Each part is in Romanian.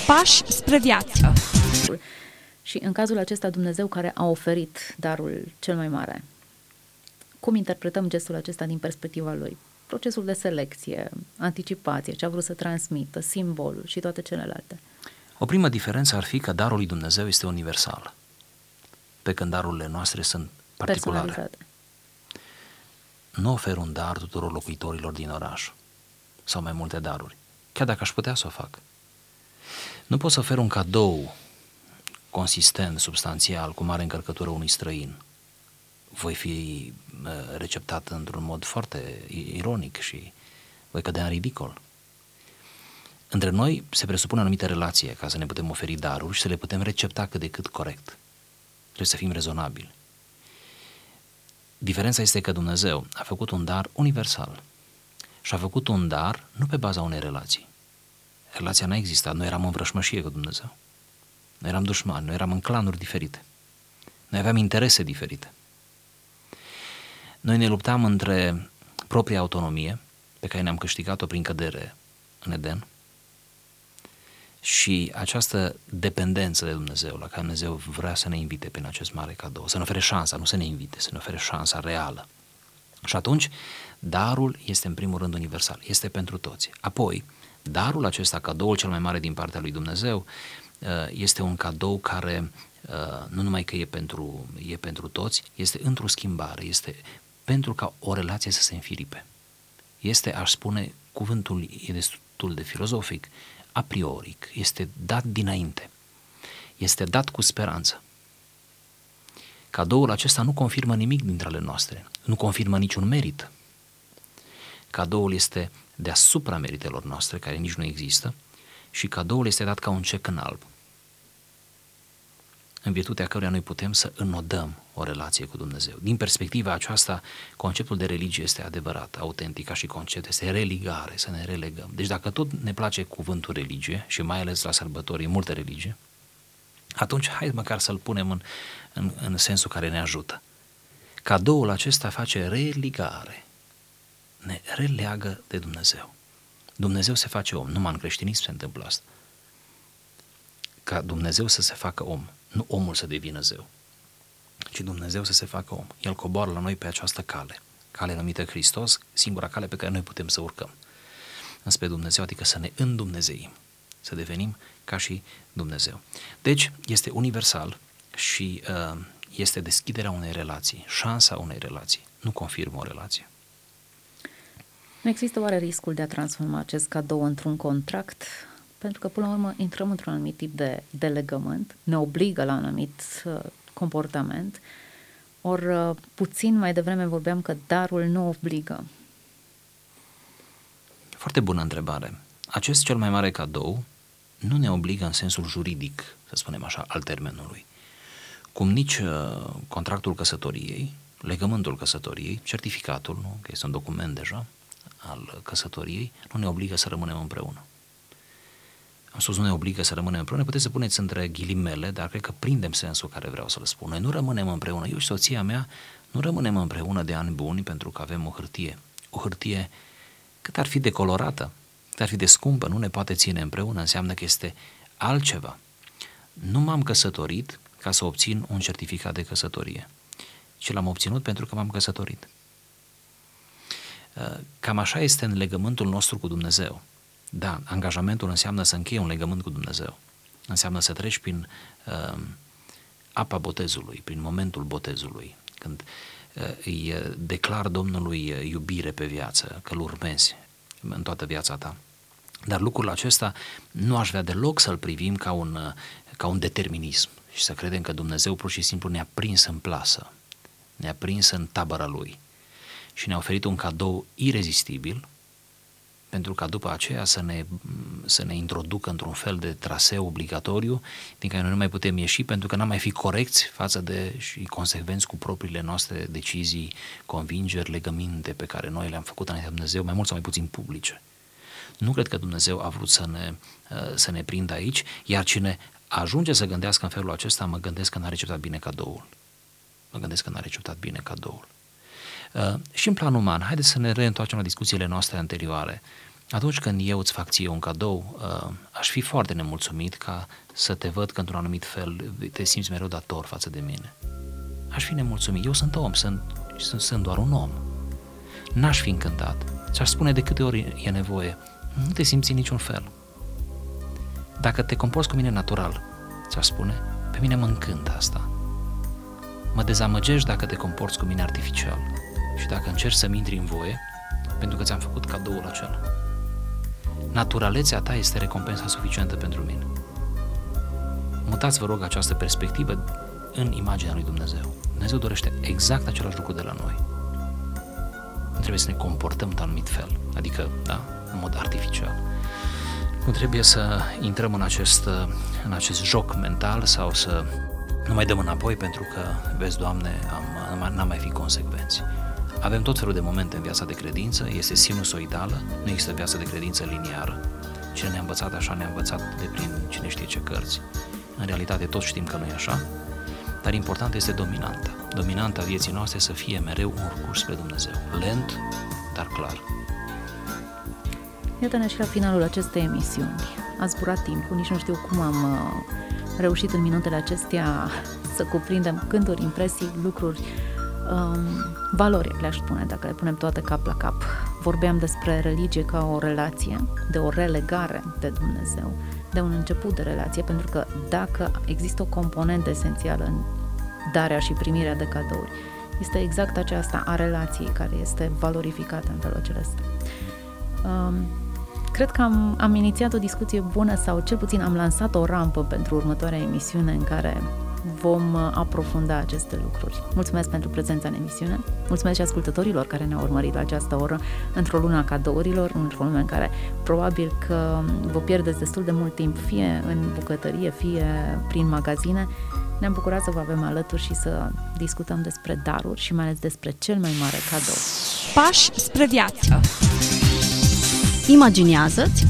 Pași spre viață. Și în cazul acesta Dumnezeu care a oferit darul cel mai mare, cum interpretăm gestul acesta din perspectiva lui? Procesul de selecție, anticipație, ce a vrut să transmită, simbolul și toate celelalte. O primă diferență ar fi că darul lui Dumnezeu este universal, pe când darurile noastre sunt particulare. Personalizate. Nu ofer un dar tuturor locuitorilor din oraș sau mai multe daruri, chiar dacă aș putea să o fac. Nu pot să ofer un cadou consistent, substanțial, cu mare încărcătură unui străin. Voi fi receptat într-un mod foarte ironic și voi cădea în ridicol. Între noi se presupune o anumită relație ca să ne putem oferi daruri și să le putem recepta cât de cât corect. Trebuie să fim rezonabili. Diferența este că Dumnezeu a făcut un dar universal și a făcut un dar nu pe baza unei relații. Relația n-a existat, noi eram în vrășmășie cu Dumnezeu. Noi eram dușmani, noi eram în clanuri diferite. Noi aveam interese diferite. Noi ne luptam între propria autonomie, pe care ne-am câștigat-o prin cădere în Eden, și această dependență de Dumnezeu, la care Dumnezeu vrea să ne invite prin acest mare cadou, să ne ofere șansa, nu să ne invite, să ne ofere șansa reală. Și atunci, darul este în primul rând universal, este pentru toți. Apoi, darul acesta, cadoul cel mai mare din partea lui Dumnezeu, este un cadou care nu numai că e pentru toți, este într-o schimbare, este pentru ca o relație să se înfiripe. Este, aș spune, cuvântul e destul de filozofic, a prioric, este dat dinainte, este dat cu speranță. Cadoul acesta nu confirmă nimic dintre ale noastre, nu confirmă niciun merit. Cadoul este deasupra meritelor noastre, care nici nu există, și cadoul este dat ca un cec în alb, în virtutea căruia noi putem să înodăm o relație cu Dumnezeu. Din perspectiva aceasta, conceptul de religie este adevărat, autentic, ca și concept, este religare, să ne relegăm. Deci dacă tot ne place cuvântul religie, și mai ales la sărbători, e multă religie, atunci hai măcar să-l punem în sensul care ne ajută. Cadoul acesta face religare, ne releagă de Dumnezeu. Dumnezeu se face om, numai în creștinism se întâmplă asta. Ca Dumnezeu să se facă om, nu omul să devină zeu, ci Dumnezeu să se facă om. El coboară la noi pe această cale numită Hristos, singura cale pe care noi putem să urcăm înspre Dumnezeu, adică să ne îndumnezeim, să devenim ca și Dumnezeu. Deci este universal și este deschiderea unei relații, șansa unei relații, nu confirmă o relație. Nu există oare riscul de a transforma acest cadou într-un contract? Pentru că, până la urmă, intrăm într-un anumit tip de legământ, ne obligă la un anumit comportament, ori puțin mai devreme vorbeam că darul nu obligă. Foarte bună întrebare. Acest cel mai mare cadou nu ne obligă în sensul juridic, să spunem așa, al termenului. Cum nici contractul căsătoriei, legământul căsătoriei, certificatul, nu? Că este un document deja al căsătoriei, nu ne obligă să rămânem împreună. Am spus, nu ne obligă să rămânem împreună, puteți să puneți între ghilimele, dar cred că prindem sensul care vreau să-l spun. Noi nu rămânem împreună, eu și soția mea nu rămânem împreună de ani buni pentru că avem o hârtie. O hârtie cât ar fi de colorată, cât ar fi de scumpă, nu ne poate ține împreună, înseamnă că este altceva. Nu m-am căsătorit ca să obțin un certificat de căsătorie, ci l-am obținut pentru că m-am căsătorit. Cam așa este în legământul nostru cu Dumnezeu. Da, angajamentul înseamnă să închei un legământ cu Dumnezeu. Înseamnă să treci prin apa botezului, prin momentul botezului, când îi declar Domnului iubire pe viață, că îl urmezi în toată viața ta. Dar lucrul acesta nu aș vrea deloc să-l privim ca un determinism și să credem că Dumnezeu pur și simplu ne-a prins în plasă, ne-a prins în tabăra Lui și ne-a oferit un cadou irezistibil, pentru ca după aceea să ne introducă într-un fel de traseu obligatoriu din care noi nu mai putem ieși pentru că n-am mai fi corecți față de și consecvenți cu propriile noastre decizii, convingeri, legăminte pe care noi le-am făcut înaintea Dumnezeu, mai mult sau mai puțin publice. Nu cred că Dumnezeu a vrut să ne prindă aici, iar cine ajunge să gândească în felul acesta, mă gândesc că n-a receptat bine cadoul. Și în plan uman, haideți să ne reîntoarcem la discuțiile noastre anterioare. Atunci când eu îți fac ție un cadou, aș fi foarte nemulțumit ca să te văd că într-un anumit fel te simți mereu dator față de mine. Aș fi nemulțumit. Eu sunt om, sunt doar un om. N-aș fi încântat. Ți-aș spune de câte ori e nevoie. Nu te simți în niciun fel. Dacă te comporți cu mine natural, ți-aș spune, pe mine mă încântă asta. Mă dezamăgești dacă te comporți cu mine artificial și dacă încerci să-mi intri în voie pentru că ți-am făcut cadoul acela. Naturalețea ta este recompensa suficientă pentru mine. Mutați, vă rog, această perspectivă în imaginea lui Dumnezeu. Dumnezeu dorește exact același lucru de la noi. Nu trebuie să ne comportăm într-un anumit fel, adică, da, în mod artificial. Nu trebuie să intrăm în acest joc mental sau să nu mai dăm înapoi pentru că, vezi, Doamne, n-am mai fi consecvenți. Avem tot felul de momente în viața de credință, este sinusoidală, nu există viața de credință liniară. Cine ne-a învățat așa, ne-a învățat de prin cine știe ce cărți. În realitate toți știm că nu e așa, dar important este dominanta. Dominanta vieții noastre să fie mereu un recurs spre Dumnezeu. Lent, dar clar. Iată-ne și la finalul acestei emisiuni. A zburat timpul, nici nu știu cum am reușit în minutele acestea să cuprindem gânduri, impresii, lucruri, valori, le-aș spune, dacă le punem toate cap la cap. Vorbeam despre religie ca o relație, de o relegare de Dumnezeu, de un început de relație, pentru că dacă există o componentă esențială în darea și primirea de cadouri, este exact aceasta a relației care este valorificată în felul acesta. Cred că am inițiat o discuție bună sau cel puțin am lansat o rampă pentru următoarea emisiune în care vom aprofunda aceste lucruri. Mulțumesc pentru prezența în emisiune, mulțumesc și ascultătorilor care ne-au urmărit la această oră într-o lună a cadourilor, într-o lume în care probabil că vă pierdeți destul de mult timp, fie în bucătărie, fie prin magazine. Ne-am bucurat să vă avem alături și să discutăm despre daruri și mai ales despre cel mai mare cadou. Pași spre viață. Imaginează-ți,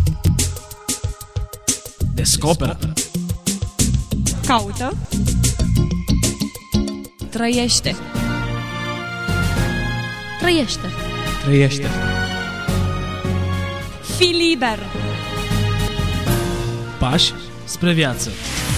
descoperă, caută, trăiește. Trăiește. trăiește. Fii liber. Pași spre viață.